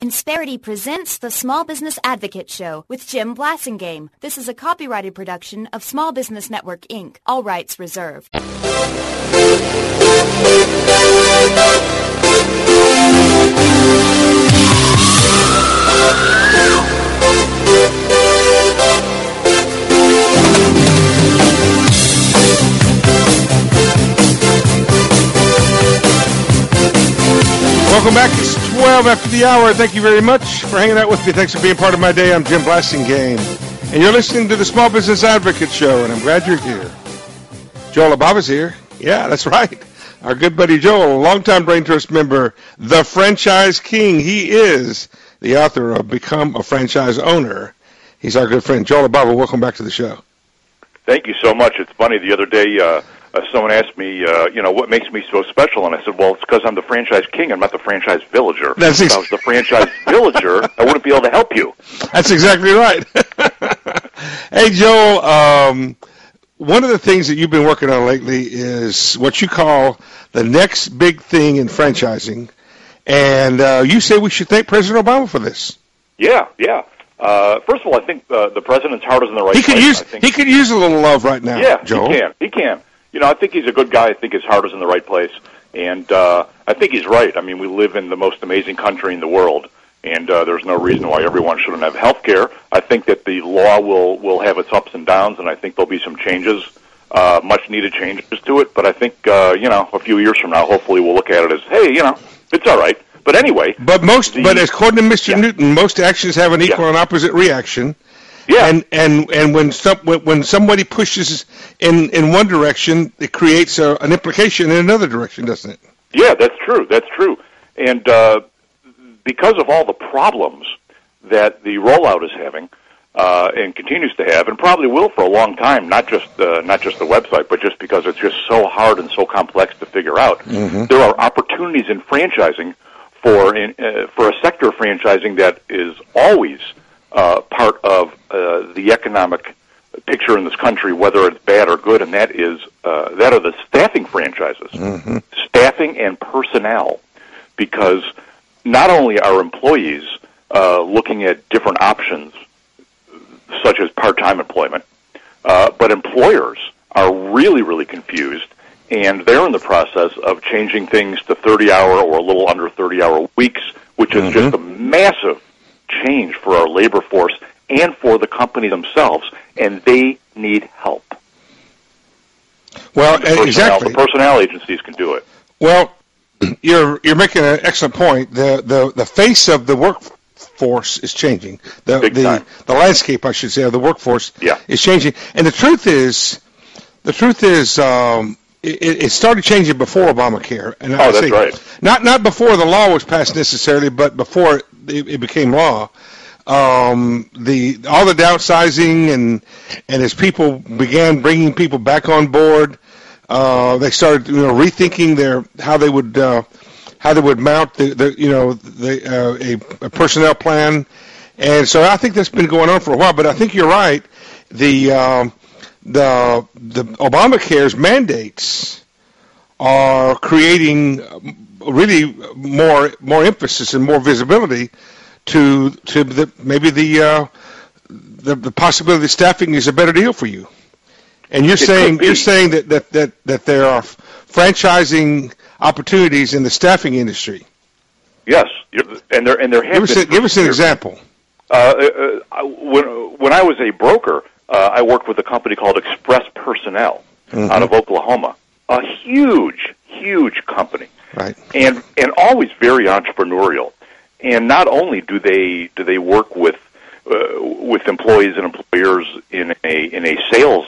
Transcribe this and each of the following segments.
Insperity presents the Small Business Advocate Show with Jim Blasingame. This is a copyrighted production of Small Business Network, Inc. All rights reserved. Welcome back. It's 12 after the hour. Thank you very much for hanging out with me. Thanks for being part of my day. I'm Jim Blasingame, and you're listening to the Small Business Advocate Show, and I'm glad you're here. Joel Ababa's here. Yeah, that's right. Our good buddy Joel, a longtime Brain Trust member, the Franchise King. He is the author of Become a Franchise Owner. He's our good friend. Joel Ababa, welcome back to the show. Thank you so much. It's funny, the other day, someone asked me, what makes me so special? And I said, well, it's because I'm the franchise king. I'm not the franchise villager. If I was the franchise villager, I wouldn't be able to help you. That's exactly right. Hey, Joel, one of the things that you've been working on lately is what you call the next big thing in franchising. And you say we should thank President Obama for this. Yeah. First of all, I think the president's heart is in the right place. He could use a little love right now, yeah, Joel. He can. I think he's a good guy. I think his heart is in the right place. And I think he's right. I mean, we live in the most amazing country in the world, and there's no reason why everyone shouldn't have health care. I think that the law will have its ups and downs, and I think there'll be some changes, much-needed changes to it. But I think, a few years from now, hopefully we'll look at it as, hey, it's all right. But anyway. But as according to Mr. Newton, most actions have an equal and opposite reaction. Yeah. And when somebody pushes in one direction, it creates an implication in another direction, doesn't it? Yeah, that's true. And because of all the problems that the rollout is having, and continues to have, and probably will for a long time, not just the website, but just because it's just so hard and so complex to figure out, there are opportunities in franchising for a sector of franchising that is always part of the economic picture in this country, whether it's bad or good, and that are the staffing franchises, staffing and personnel, because not only are employees looking at different options, such as part-time employment, but employers are really, really confused, and they're in the process of changing things to 30-hour or a little under 30-hour weeks, which is just a massive change for our labor force and for the companies themselves, and they need help. Well, exactly. The personnel agencies can do it. Well, you're making an excellent point. The face of the workforce is changing. The landscape, I should say, of the workforce is changing. And the truth is, it started changing before Obamacare. And that's right. Not before the law was passed necessarily, but before it became law. All the downsizing and as people began bringing people back on board, they started rethinking how they would mount a personnel plan, and so I think that's been going on for a while. But I think you're right. The Obamacare's mandates are creating really more emphasis and more visibility to maybe the possibility that staffing is a better deal for you. And you're saying that there are franchising opportunities in the staffing industry. Yes, and there have been. Give us an example. When I was a broker, I worked with a company called Express Personnel out of Oklahoma. A huge company, right? And always very entrepreneurial. And not only do they work with employees and employers in a sales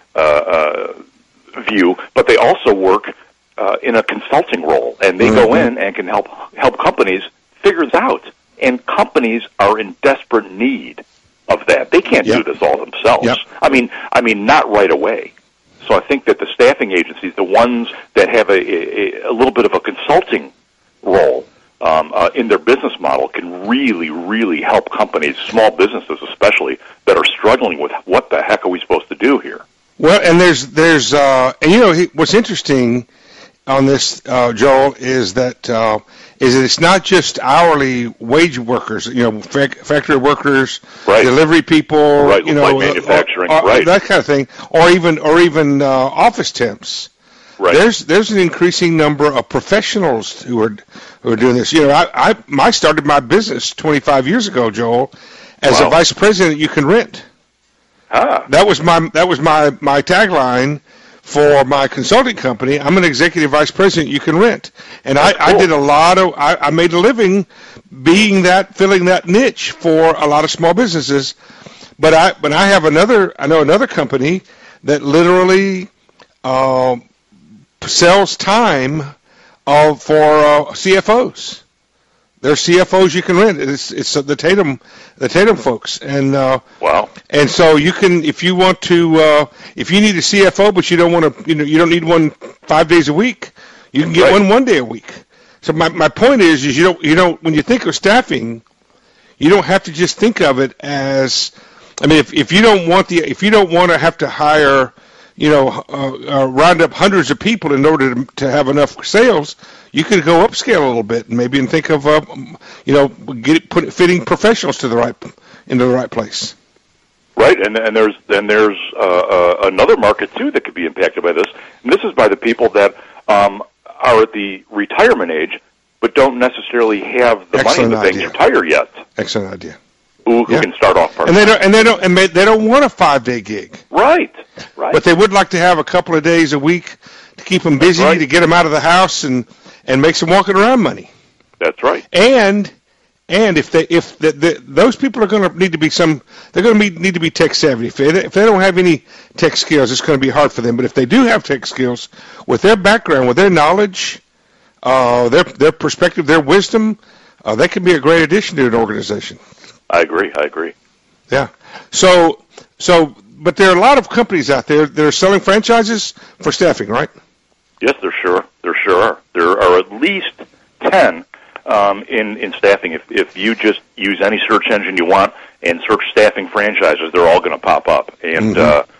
view, but they also work in a consulting role, and they go in and can help companies figure this out. And companies are in desperate need of that. They can't do this all themselves. Yep. I mean, not right away. So I think that the staffing agencies, the ones that have a little bit of a consulting role in their business model, can really, really help companies, small businesses especially, that are struggling with what the heck are we supposed to do here. Well, and what's interesting on this, Joel, is that is that it's not just hourly wage workers, factory workers, right. delivery people, right. Manufacturing, right. that kind of thing, or even office temps. Right. There's an increasing number of professionals who are doing this. I started my business 25 years ago, Joel, as a vice president. You can rent. That was my tagline for my consulting company. I'm an executive vice president. You can rent, and I did a lot of. I made a living filling that niche for a lot of small businesses. But I know another company that literally sells time for CFOs. There's CFOs you can rent. It's the Tatum folks, and wow. And so you can, if you want to, if you need a CFO, but you don't want to, you don't need one 5 days a week, you can get one day a week. So my point is you don't when you think of staffing, you don't have to just think of it as, I mean, if you don't want to have to hire, round up hundreds of people in order to have enough sales, you could go upscale a little bit and maybe think of, fitting professionals into the right place. Right, and there's another market too that could be impacted by this, and this is by the people that are at the retirement age, but don't necessarily have the money that they can retire yet. Excellent idea. Who can start off part-time. And they don't want a 5-day gig. Right. But they would like to have a couple of days a week to keep them busy, to get them out of the house and make some walking around money. That's right. And if those people are going to need to be need to be tech savvy. If they don't have any tech skills, it's going to be hard for them. But if they do have tech skills, with their background, with their knowledge, their perspective, their wisdom, they can be a great addition to an organization. I agree. Yeah. So, but there are a lot of companies out there that are selling franchises for staffing, right? Yes, there sure are. There are at least 10 in staffing. If you just use any search engine you want and search staffing franchises, they're all going to pop up, and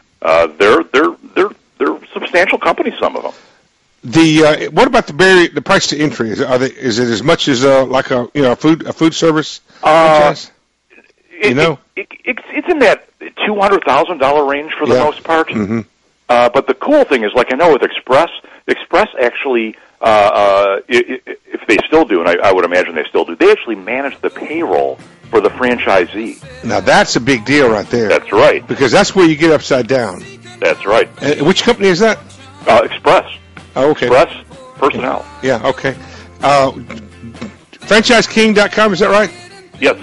they're substantial companies. Some of them. What about the price to entry? Is it as much as like a food service franchise? It's in that $200,000 range for the most part. Mm-hmm. But the cool thing is, like I know with Express actually, if they still do, and I would imagine they still do, they actually manage the payroll for the franchisee. Now that's a big deal right there. That's right. Because that's where you get upside down. That's right. Which company is that? Express. Oh, okay. Express Personnel. Yeah, okay. FranchiseKing.com, is that right? Yes,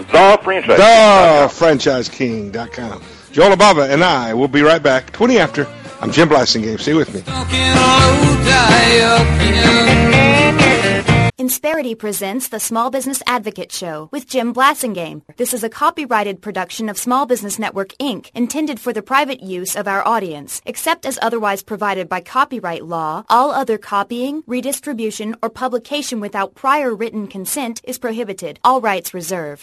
TheFranchiseKing.com. Joel Ababa and I will be right back. 20 after. I'm Jim Blasingame. Stay with me. Insperity presents the Small Business Advocate Show with Jim Blasingame. This is a copyrighted production of Small Business Network, Inc., intended for the private use of our audience. Except as otherwise provided by copyright law, all other copying, redistribution, or publication without prior written consent is prohibited. All rights reserved.